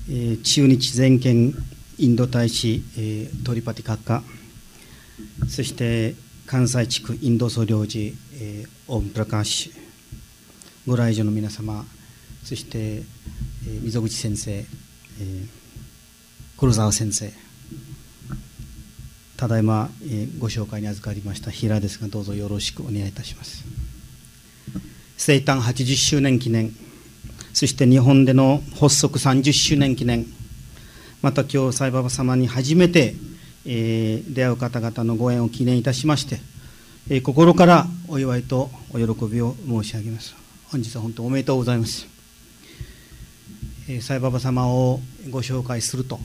駐日全権インド大使、トリパティ閣下、そして関西地区インド総領事、オムプラカーシュ、ご来場の皆様、そして、溝口先生、黒沢先生、ただいま、ご紹介に預かりました平ですが、どうぞよろしくお願いいたします。生誕80周年記念、そして日本での発足30周年記念、また今日サイババ様に初めて、出会う方々のご縁を記念いたしまして、心からお祝いとお喜びを申し上げます。本日は本当おめでとうございます。サイババ様をご紹介すると、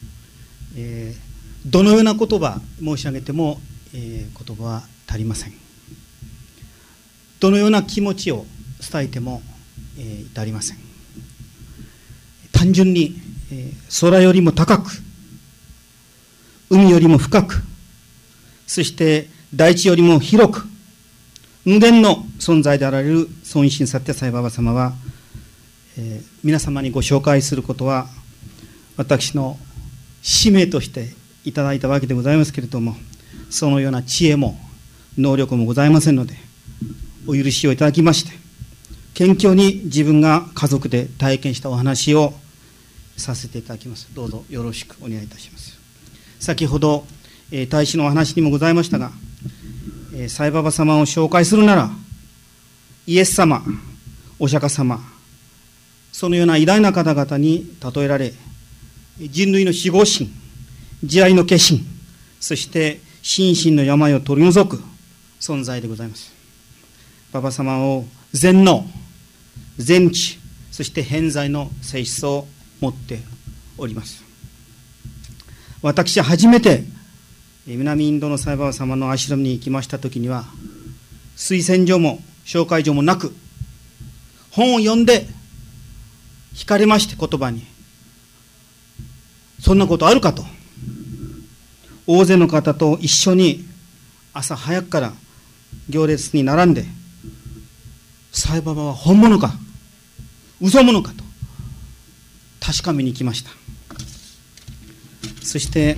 どのような言葉申し上げても、言葉は足りません。どのような気持ちを伝えても、至りません。単純に、空よりも高く、海よりも深く、そして大地よりも広く、無限の存在であられる尊神サッティア・サイババ様は、皆様にご紹介することは私の使命としていただいたわけでございますけれども、そのような知恵も能力もございませんので、お許しをいただきまして、謙虚に自分が家族で体験したお話をさせていただきます。どうぞよろしくお願いいたします。先ほど、大使のお話にもございましたが、サイババ様を紹介するなら、イエス様、お釈迦様、そのような偉大な方々に例えられ、人類の守護神、慈愛の化身、そして心身の病を取り除く存在でございます。ババ様を全能、全知、そして偏在の性質を持っております。私は初めて南インドのサイババ様のアシュラムに行きましたときには、推薦状も紹介状もなく、本を読んで惹かれまして、言葉に。そんなことあるかと。大勢の方と一緒に朝早くから行列に並んで、サイババは本物か嘘物かと確かめに行きました。そして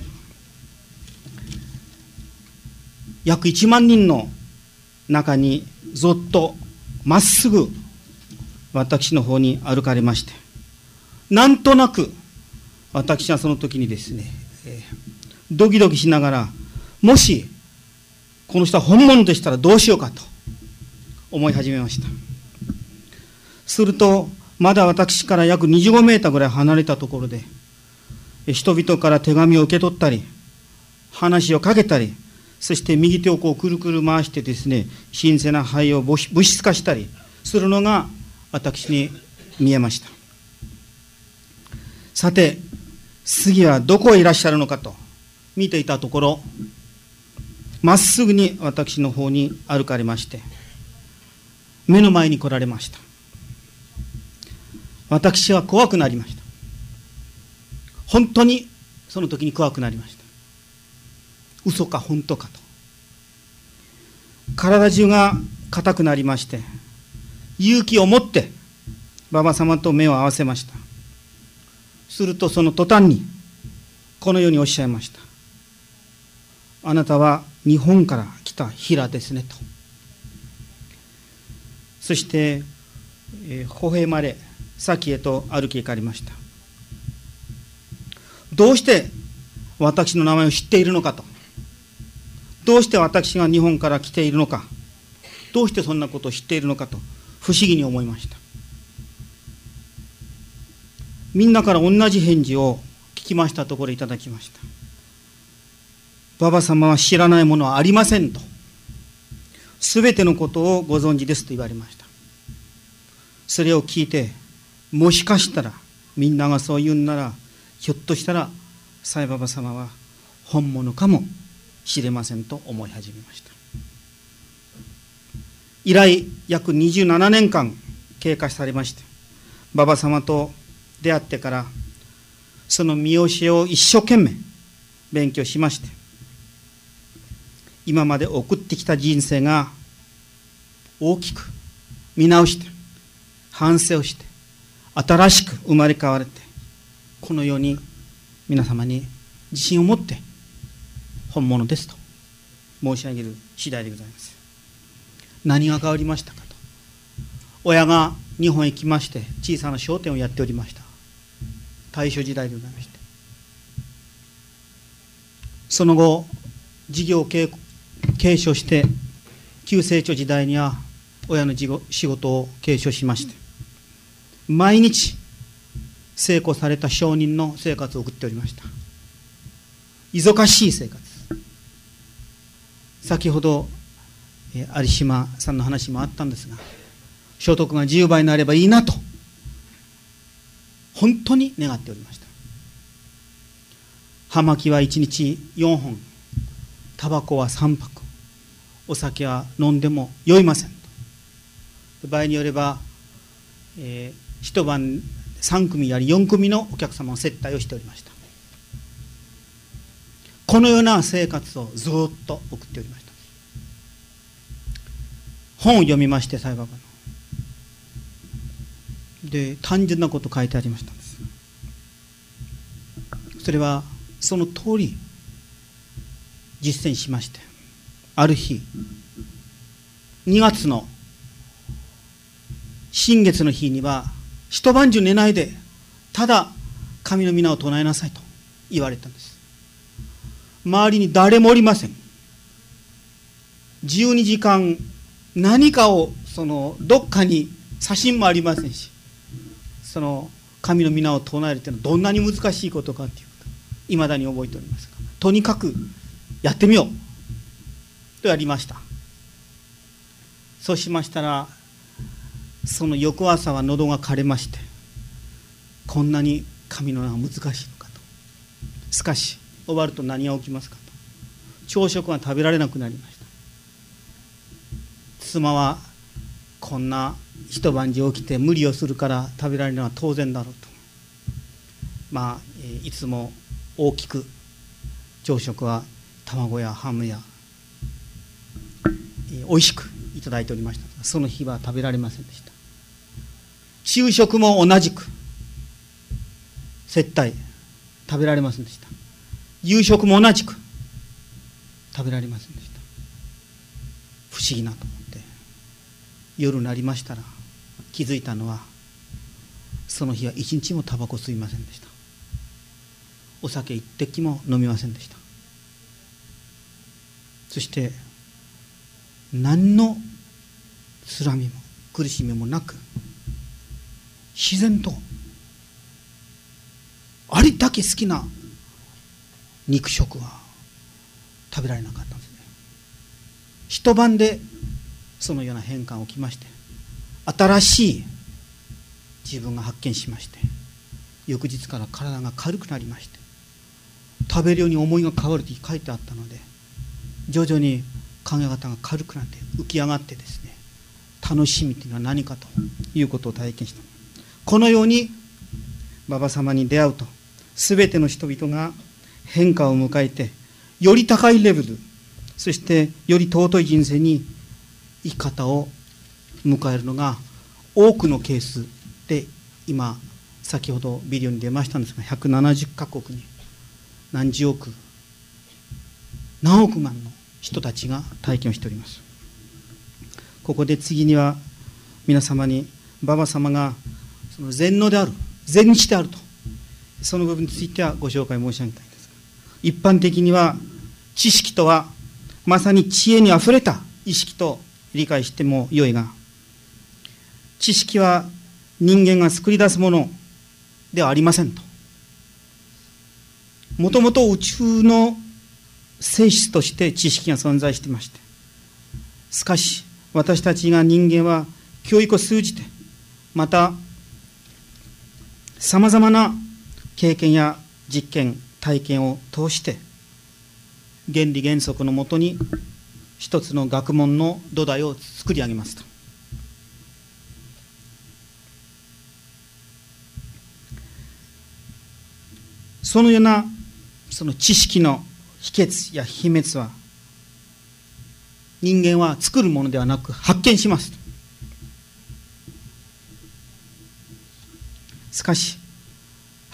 約1万人の中にぞっとまっすぐ私の方に歩かれまして、なんとなく私はその時にですね、ドキドキしながら、もしこの人は本物でしたらどうしようかと思い始めました。するとまだ私から約25メーターぐらい離れたところで、人々から手紙を受け取ったり、話をかけたり、そして右手をこうくるくる回してですね、神聖な灰を物質化したりするのが私に見えました。さて、次はどこへいらっしゃるのかと見ていたところ、まっすぐに私の方に歩かれまして、目の前に来られました。私は怖くなりました。本当にその時に怖くなりました。嘘か本当かと。体中が硬くなりまして、勇気を持ってババ様と目を合わせました。するとその途端にこのようにおっしゃいました。あなたは日本から来た平ですねと。そして微笑まれ先へと歩き行かれました。どうして私の名前を知っているのかと。どうして私が日本から来ているのか。どうしてそんなことを知っているのかと不思議に思いました。みんなから同じ返事を聞きましたところいただきました。ババ様は知らないものはありませんと。すべてのことをご存知ですと言われました。それを聞いて、もしかしたらみんながそう言うんなら、ひょっとしたらサイババ様は本物かもしれませんと思い始めました。以来約27年間経過されまして、ババ様と出会ってからその見教えを一生懸命勉強しまして、今まで送ってきた人生が大きく見直して反省をして新しく生まれ変われて、 このように皆様に自信を持って本物ですと申し上げる次第でございます。何が変わりましたかと。親が日本へ来まして小さな商店をやっておりました。大正時代でございまして、その後事業を継承して旧成長時代には親の仕事を継承しまして、毎日成功された商人の生活を送っておりました。忙しい生活。先ほど有島さんの話もあったんですが、所得が10倍になればいいなと本当に願っておりました。葉巻は1日4本、タバコは3箱、お酒は飲んでも酔いませんと。場合によれば、一晩3組や4組のお客様の接待をしておりました。このような生活をずっと送っておりました。本を読みまして、サイバーバので単純なこと書いてありましたんです。それはその通り実践しまして、ある日2月の新月の日には一晩中寝ないでただ神の皆を唱えなさいと言われたんです。周りに誰もおりません。12時間何かをどっかに写真もありませんし、その神の皆を唱えるというのはどんなに難しいことかということいまだに覚えておりますが、とにかくやってみようとやりました。そうしましたら、その翌朝は喉が枯れまして、こんなに神の名が難しいのかと。しかし終わると何が起きますかと。朝食が食べられなくなりました。妻はこんな一晩中起きて無理をするから食べられるのは当然だろうと、いつも大きく朝食は卵やハムやおいしくいただいておりましたが、その日は食べられませんでした。昼食も同じく接待食べられませんでした。夕食も同じく食べられませんでした。不思議なと思って、夜になりましたら気づいたのは、その日は一日もタバコ吸いませんでした。お酒一滴も飲みませんでした。そして何のつらみも苦しみもなく、自然とあれだけ好きな肉食は食べられなかったんですね。一晩でそのような変化が起きまして、新しい自分が発見しまして、翌日から体が軽くなりまして、食べるように思いが変わると書いてあったので、徐々に考え方が軽くなって浮き上がってですね、楽しみというのは何かということを体験した。このように馬場様に出会うと、全ての人々が変化を迎えて、より高いレベル、そしてより尊い人生に生き方を迎えるのが多くのケースで、今先ほどビデオに出ましたんですが、170カ国に何十億何億万の人たちが体験をしております。ここで次には皆様に馬場様がその全能である、全知であると、その部分についてはご紹介申し上げたいんですが、一般的には知識とはまさに知恵にあふれた意識と理解してもよいが、知識は人間が作り出すものではありませんと。もともと宇宙の性質として知識が存在していまして、しかし私たちが人間は教育を通じて、またさまざまな経験や実験体験を通して、原理原則のもとに一つの学問の土台を作り上げますと。そのようなその知識の秘訣や秘密は、人間は作るものではなく発見しますと。しかし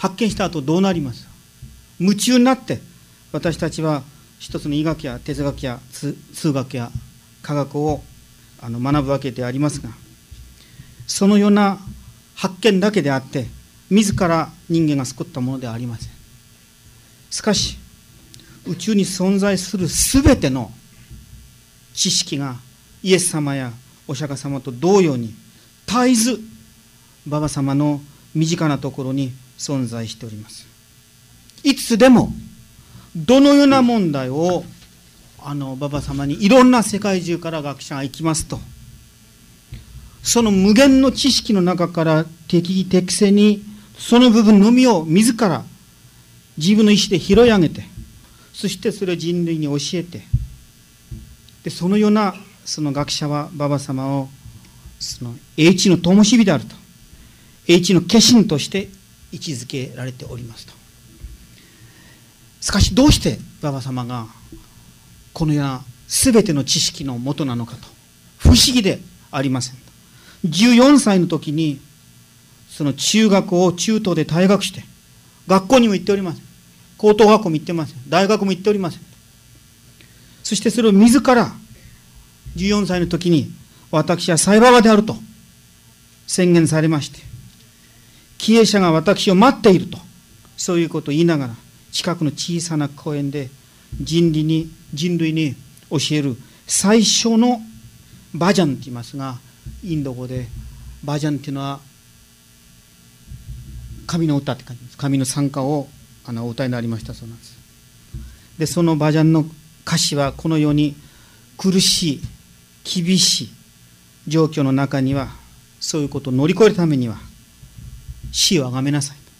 発見した後どうなります？夢中になって私たちは一つの医学や哲学や数学や科学を学ぶわけでありますが、そのような発見だけであって自ら人間が作ったものではありません。しかし宇宙に存在するすべての知識がイエス様やお釈迦様と同様に絶えずババ様の身近なところに存在しております。いつでもどのような問題をババ様にいろんな世界中から学者が行きますと、その無限の知識の中から適宜適正にその部分のみを自ら自分の意思で拾い上げて、そしてそれを人類に教えて、でそのようなその学者はババ様をその英知の灯火であると、英知の化身として位置づけられておりますと。しかしどうしてババ様がこのような全ての知識の元なのかと、不思議でありません。14歳の時にその中学を中等で退学して、学校にも行っておりません。高等学校も行ってません。大学も行っておりません。そしてそれを自ら14歳の時に私はサイババであると宣言されまして、経営者が私を待っていると、そういうことを言いながら近くの小さな公園で人類に教える最初のバジャンと言いますが、インド語でバジャンというのは神の歌って感じです。神の賛歌をお歌いになりましたそうなんです。でそのバジャンの歌詞はこのように、苦しい厳しい状況の中にはそういうことを乗り越えるためには死をあがめなさいと、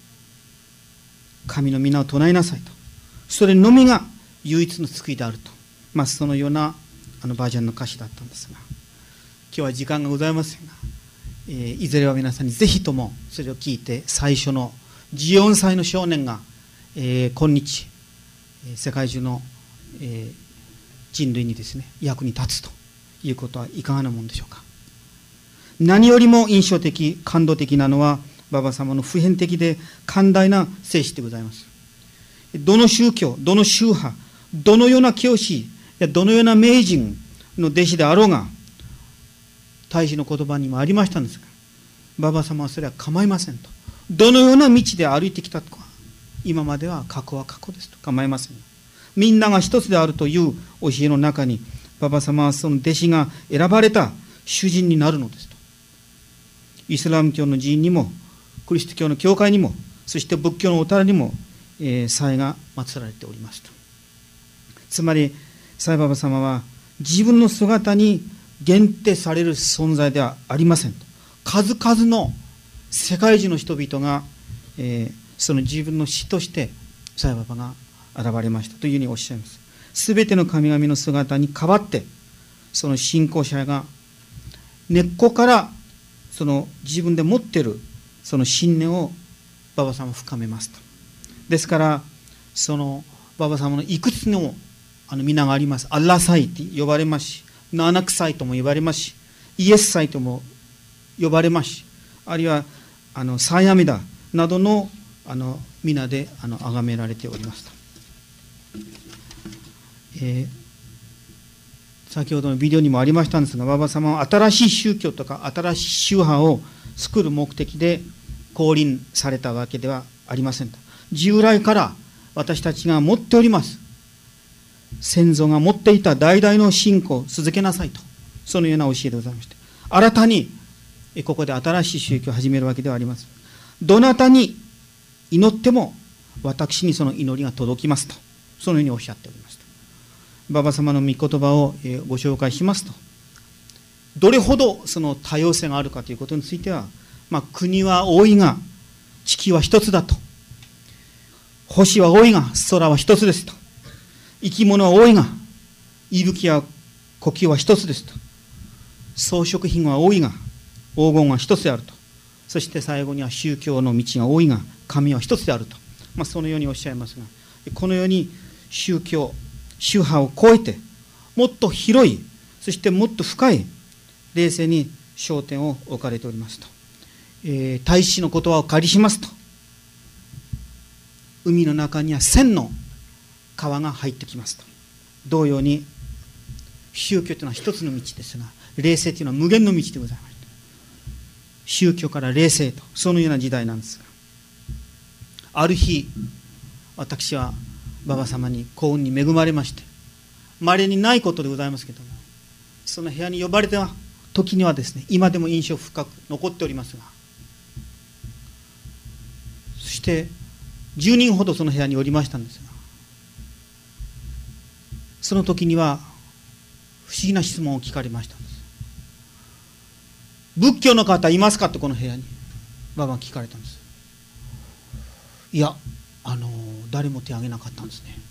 神の皆を唱えなさいと、それのみが唯一の救いであると、そのようなバジャンの歌詞だったんですが、今日は時間がございませんが、いずれは皆さんにぜひともそれを聞いて、最初の14歳の少年が、今日世界中の、人類にですね役に立つということはいかがなものでしょうか。何よりも印象的感動的なのはババ様の普遍的で寛大な聖旨でございます。どの宗教、どの宗派、どのような教師やどのような名人の弟子であろうが、大使の言葉にもありましたんですが、ババ様はそれは構いませんと。どのような道で歩いてきたとか、今までは過去は過去ですと、構いません。みんなが一つであるという教えの中に、ババ様はその弟子が選ばれた主人になるのですと。イスラム教の寺院にも、キリスト教の教会にも、そして仏教のお寺にも、祭が祀られておりますと。つまりサイババ様は自分の姿に限定される存在ではありませんと。数々の世界中の人々が、その自分の死としてサイババが現れましたというふうにおっしゃいます。すべての神々の姿に代わって、その信仰者が根っこからその自分で持っているその信念をババ様は深めますと。ですからそのババ様のいくつの皆があります。アッラサイと呼ばれますし、ナーナクサイとも呼ばれますし、イエスサイとも呼ばれますし、あるいはサイアミダなどの皆で崇められておりますと。先ほどのビデオにもありましたんですが、ババ様は新しい宗教とか新しい宗派を作る目的で降臨されたわけではありませんと。従来から私たちが持っております先祖が持っていた代々の信仰を続けなさいと、そのような教えでございまして、新たにここで新しい宗教を始めるわけではありません。どなたに祈っても私にその祈りが届きますと、そのようにおっしゃっておりますと。ババ様の御言葉をご紹介しますと、どれほどその多様性があるかということについては、国は多いが地球は一つだと、星は多いが空は一つですと、生き物は多いが息吹や呼吸は一つですと、装飾品は多いが黄金は一つであると、そして最後には宗教の道が多いが神は一つであると、そのようにおっしゃいますが、このように宗教宗派を超えてもっと広い、そしてもっと深い霊性に焦点を置かれておりますと。大使の言葉を借りしますと、 海の中には千の川が入ってきますと。同様に宗教というのは一つの道ですが、霊性というのは無限の道でございます。宗教から霊性と、そのような時代なんですが、ある日私は馬場様に幸運に恵まれまして、稀にないことでございますけども、その部屋に呼ばれた時にはですね、今でも印象深く残っておりますが、そして10人ほどその部屋におりましたんですが、その時には不思議な質問を聞かれましたんです。仏教の方いますかってこの部屋に馬場が聞かれたんです。いや、誰も手を挙げなかったんですね。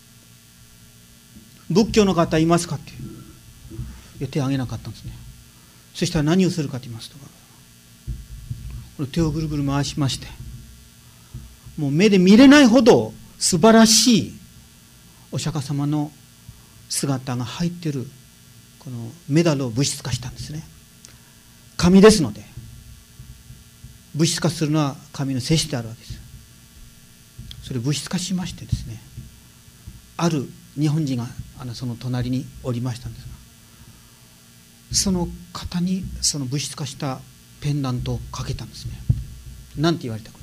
仏教の方いますかって、いや手を挙げなかったんですね。そしたら何をするかと言いますと、この手をぐるぐる回しまして、もう目で見れないほど素晴らしいお釈迦様の姿が入っているこのメダルを物質化したんですね。紙ですので、物質化するのは紙の性質であるわけです。それを物質化しましてですね、ある日本人がその隣におりましたんですが、その方にその物質化したペンダントをかけたんですね。なんて言われたか。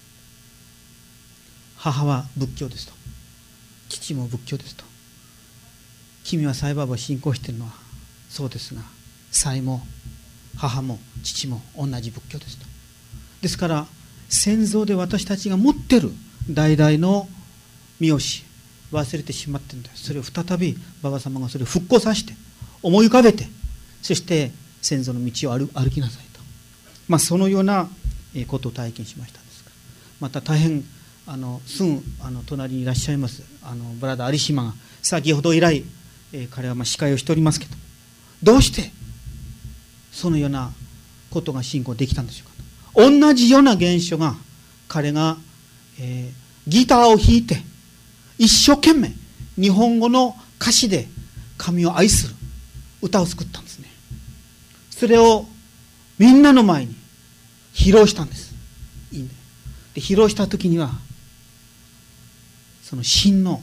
母は仏教ですと、父も仏教ですと。君はサイババを信仰しているのはそうですが、サイも母も父も同じ仏教ですと。ですから先祖で私たちが持っている代々の名字忘れてしまっているんです。それを再び馬場様がそれを復興させて思い浮かべて、そして先祖の道を歩きなさいと、そのようなことを体験しましたんですが、また大変すぐ隣にいらっしゃいますブラダー有島が先ほど以来、彼は司会をしておりますけど、どうしてそのようなことが信仰できたんでしょうかと。同じような現象が彼が、ギターを弾いて一生懸命日本語の歌詞で神を愛する歌を作ったんですね。それをみんなの前に披露したんです。いいね。で披露した時にはその真の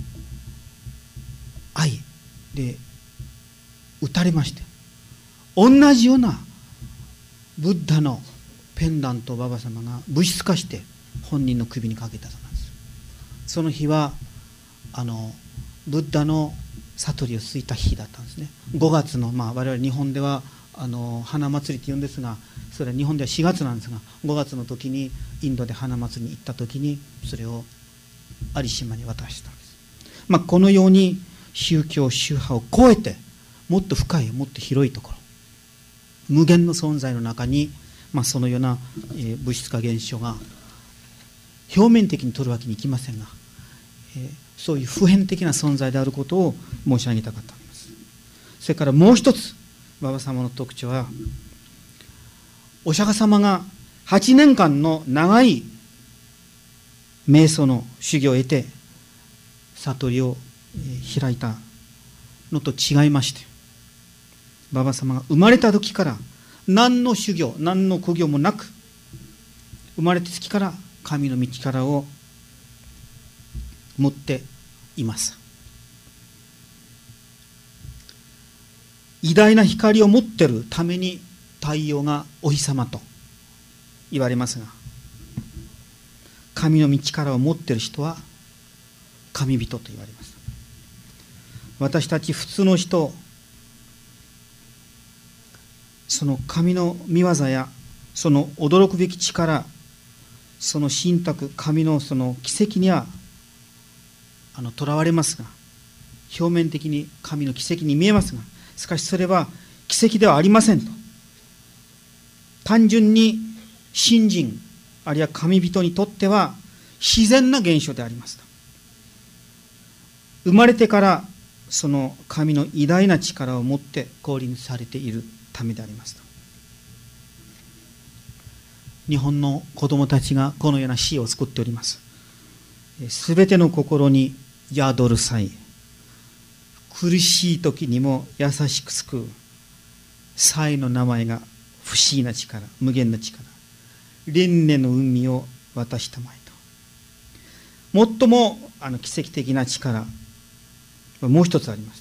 愛で打たれまして、同じようなブッダのペンダントを馬場様が物質化して本人の首にかけたそうなんです。その日はブッダの悟りを過ぎた日だったんですね。5月の、我々日本では花祭りって言うんですが、それは日本では4月なんですが、5月の時にインドで花祭りに行った時にそれを有島に渡したんです。このように宗教宗派を超えてもっと深いもっと広いところ、無限の存在の中に、そのような物質化現象が表面的に取るわけにいきませんが、そういう普遍的な存在であることを申し上げたかったんです。それからもう一つ馬場様の特徴は、お釈迦様が8年間の長い瞑想の修行を得て悟りを開いたのと違いまして、馬場様が生まれた時から何の修行何の苦行もなく、生まれた時から神の道からを持っています。偉大な光を持っているために太陽がお日様と言われますが、神の道からを持っている人は神人と言われます。私たち普通の人、その神の御業やその驚くべき力、その信託、神のその奇跡にはとらわれますが、表面的に神の奇跡に見えますが、しかしそれは奇跡ではありませんと。単純に信心あるいは神人にとっては自然な現象でありますと。生まれてからその神の偉大な力を持って降臨されているためでありますと。日本の子どもたちがこのような詩を作っております。すべての心に宿る際、苦しい時にも優しく救う際の名前が不思議な力、無限な力、輪廻の海を渡したまえと。 最も奇跡的な力、もう一つありました。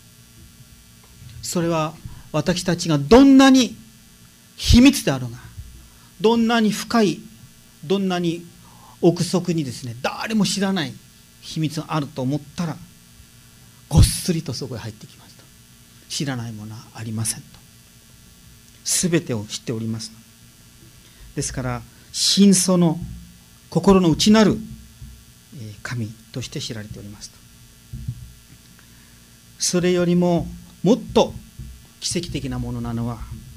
それは私たちがどんなに秘密であろうが、どんなに深い、どんなに奥底にですね、誰も知らない秘密があると思ったら、ごっそりとそこへ入ってきますと。知らないものはありませんと。すべてを知っております。ですから真相の心の内なる神として知られておりますと。それよりももっと奇跡的なものなのは、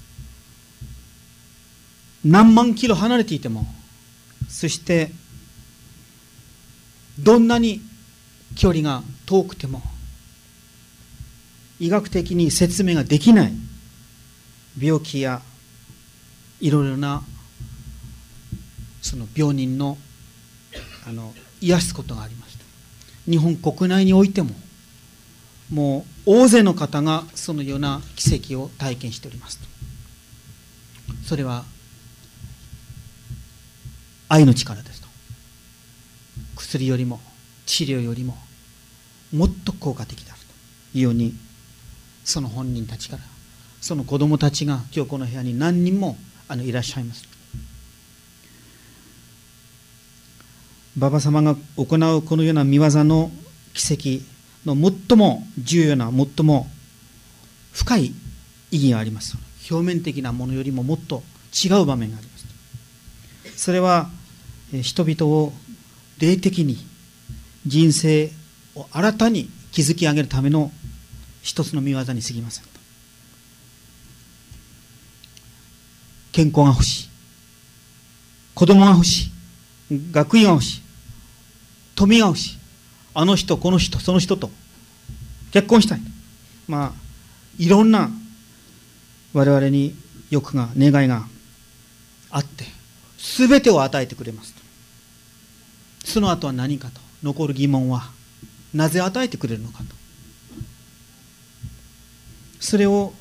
何万キロ離れていても、そしてどんなに距離が遠くても、医学的に説明ができない病気やいろいろなその病人の癒すことがありました。日本国内においてももう大勢の方がそのような奇跡を体験しております。それは愛の力ですと。薬よりも治療よりももっと効果的であるというように、その本人たちから、その子供たちが今日この部屋に何人もいらっしゃいます。馬場様が行うこのような見業の奇跡の最も重要な、最も深い意義があります。表面的なものよりももっと違う場面があります。それは人々を霊的に人生を新たに築き上げるための一つの見業に過ぎませんと。健康が欲しい、子供が欲しい、学位が欲しい、富が欲しい、あの人この人その人と結婚したい、いろんな我々に欲が願いがあって、全てを与えてくれますと。その後は何かと残る疑問は、なぜ与えてくれるのかと。それを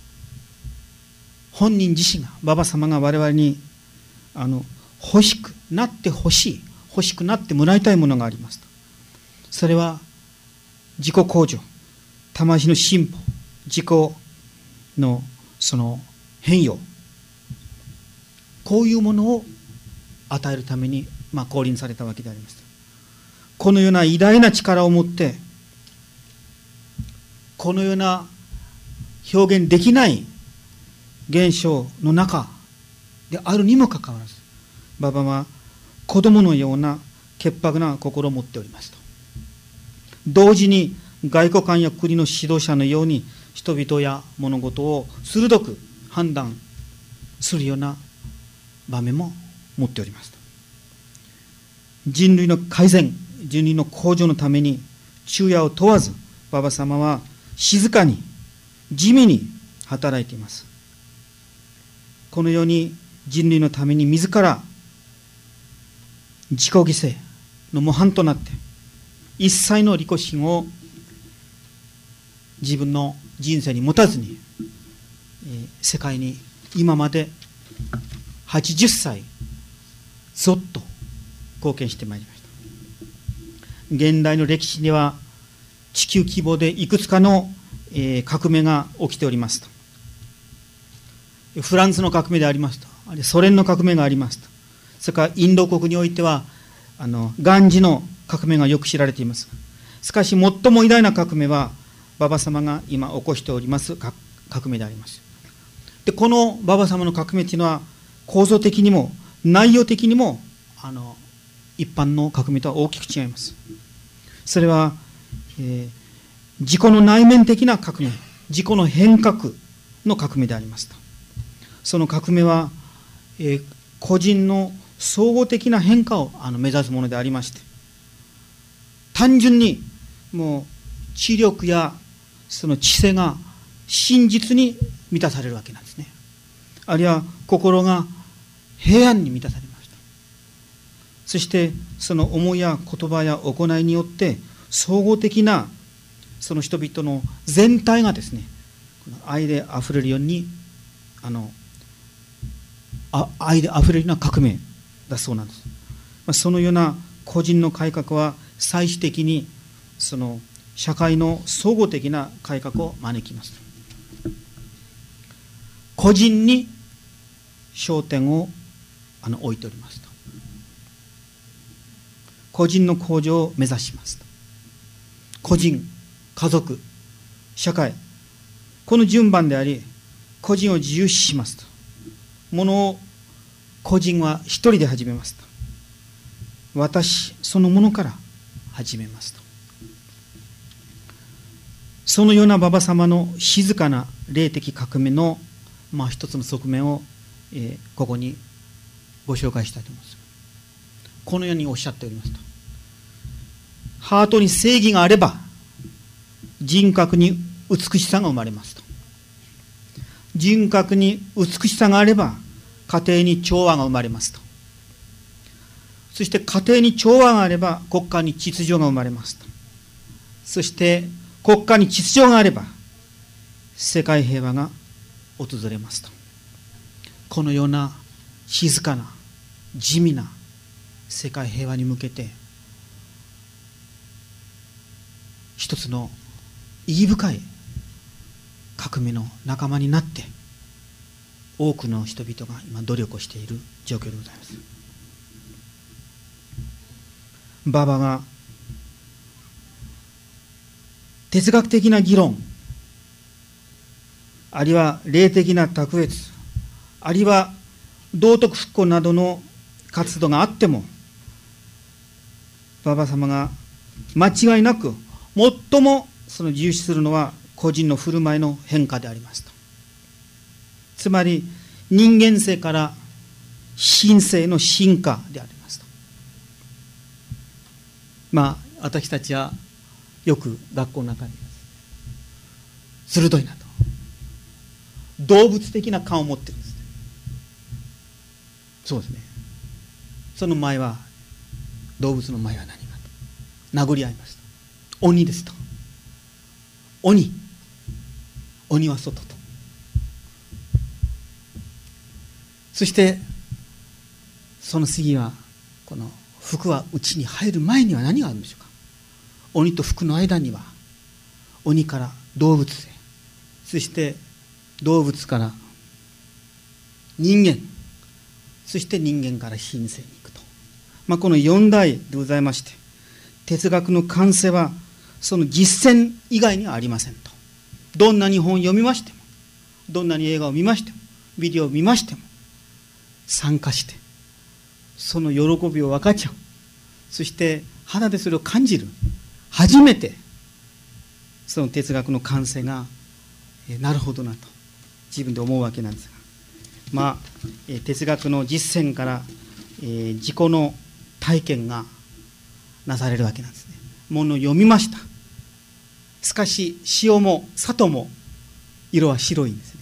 本人自身が、馬場様が我々に欲しくなってほしい、欲しくなってもらいたいものがありますと。それは自己向上、魂の進歩、自己のその変容、こういうものを与えるために降臨されたわけであります。このような偉大な力を持って、このような表現できない現象の中であるにもかかわらず、馬場は子供のような潔白な心を持っておりますと。同時に外交官や国の指導者のように人々や物事を鋭く判断するような場面も持っておりますと。人類の改善、人類の向上のために昼夜を問わず、馬場様は静かに地味に働いています。このように人類のために自ら自己犠牲の模範となって、一切の利己心を自分の人生に持たずに、世界に今まで80歳ずっと貢献してまいりました。現代の歴史には地球規模でいくつかの革命が起きておりますと。フランスの革命でありますと、あるいはソ連の革命がありますと、それからインド国においてはガンジの革命がよく知られています。しかし最も偉大な革命は馬場様が今起こしております革命であります。でこの馬場様の革命というのは構造的にも内容的にも一般の革命とは大きく違います。それは、自己の内面的な革命、自己の変革の革命でありますと。その革命は、個人の総合的な変化を目指すものでありまして、単純にもう知力やその知性が真実に満たされるわけなんですね。あるいは心が平安に満たされました。そしてその思いや言葉や行いによって総合的なその人々の全体がですね、愛であふれるように愛であふれるような革命だそうなんです。そのような個人の改革は最終的にその社会の総合的な改革を招きます。個人に焦点を置いておりますと。個人の向上を目指しますと。個人、家族、社会、この順番であり、個人を重視しますと。ものを個人は一人で始めますと。私そのものから始めますと。そのような馬場様の静かな霊的革命の一つの側面を、ここにご紹介したいと思います。このようにおっしゃっておりますと。ハートに正義があれば人格に美しさが生まれますと。人格に美しさがあれば家庭に調和が生まれますと。そして家庭に調和があれば国家に秩序が生まれますと。そして国家に秩序があれば世界平和が訪れますと。このような静かな地味な世界平和に向けて一つの意義深い革命の仲間になって多くの人々が今努力をしている状況でございます。馬場が哲学的な議論、あるいは霊的な卓越、あるいは道徳復興などの活動があっても、馬場様が間違いなく最もその重視するのは個人の振る舞いの変化でありますと。つまり人間性から神性の進化でありますと。私たちはよく学校の中に鋭いなと動物的な勘を持ってるんです。そうですね。その前は動物の前は何かと殴り合いますと。鬼ですと。鬼は外と。そしてその次はこの服は内に入る前には何があるんでしょうか。鬼と服の間には鬼から動物へ、そして動物から人間、そして人間から神性に行くと、この4代でございまして、哲学の完成はその実践以外にはありませんと。どんなに本を読みましても、どんなに映画を見ましても、ビデオを見ましても、参加してその喜びを分かち合う、そして肌でそれを感じる、初めてその哲学の完成がなるほどなと自分で思うわけなんですが、哲学の実践から自己の体験がなされるわけなんですね。ものを読みました。しかし塩も砂糖も色は白いんですね。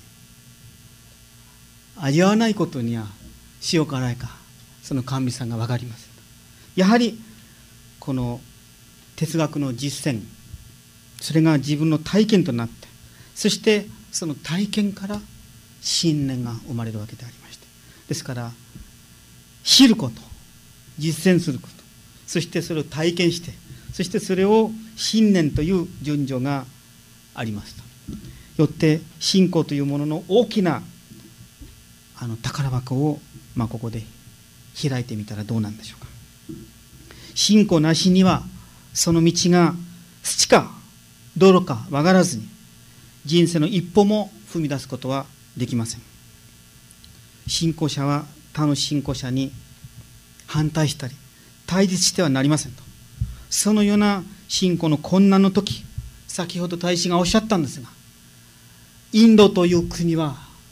味わわないことには塩辛いかその甘美さが分かります。やはりこの哲学の実践、それが自分の体験となって、そしてその体験から信念が生まれるわけでありまして、ですから知ること、実践すること、そしてそれを体験して、そしてそれを信念という順序がありますと。よって信仰というものの大きな宝箱をここで開いてみたらどうなんでしょうか。信仰なしにはその道が土か泥か分からずに人生の一歩も踏み出すことはできません。信仰者は他の信仰者に反対したり対立してはなりませんと。そのような信仰の困難の時、先ほど大使がおっしゃったんですが、インドという国は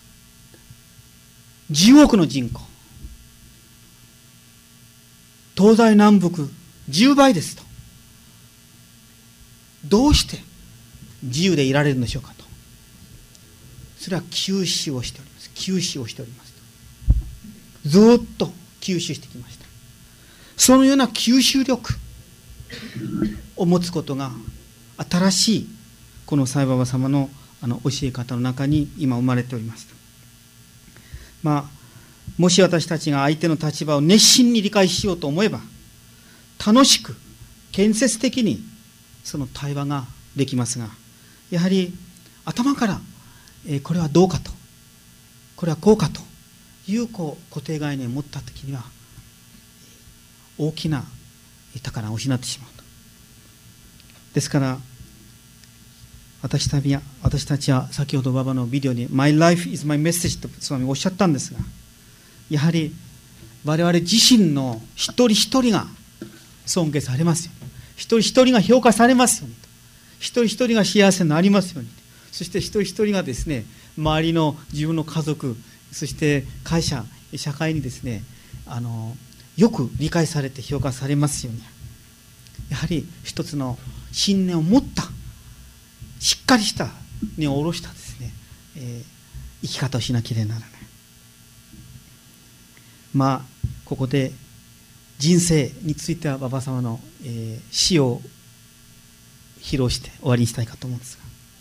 10億の人口、東西南北10倍ですと。どうして自由でいられるのでしょうかと。それは吸収をしております。吸収をしておりますと。ずっと吸収してきました。そのような吸収力を持つことが新しいこのサイババ様の教え方の中に今生まれております。もし私たちが相手の立場を熱心に理解しようと思えば、 楽しく建設的にその対話ができますが、やはり頭から、これはどうかと、これはこうかという固定概念を持ったときには大きな宝を失ってしまうと。ですから私たちは先ほど馬場のビデオに My life is my message とつまりおっしゃったんですが、やはり我々自身の一人一人が尊敬されますように、一人一人が評価されますようにと、一人一人が幸せになりますように、そして一人一人がですね、周りの自分の家族、そして会社、社会にですね、よく理解されて評価されますように、やはり一つの信念を持ったしっかりした根を下ろしたですね、生き方をしなければならない。ここで人生については馬場様の、詩を披露して終わりにしたいかと思うんです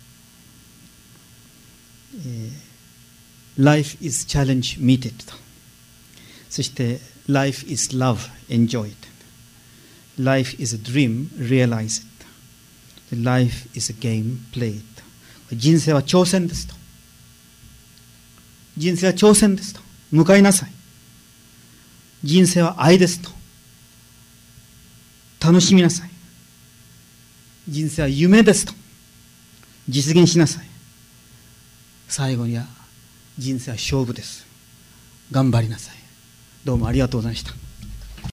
が、Life is challenge, meet it と、そして Life is love, enjoy it, Life is a dream, realize it, Life is a game, play it。 人生は挑戦ですと、人生は挑戦ですと、向かいなさい。人生は愛ですと、楽しみなさい。人生は夢ですと、実現しなさい。最後には人生は勝負です。頑張りなさい。どうもありがとうございました。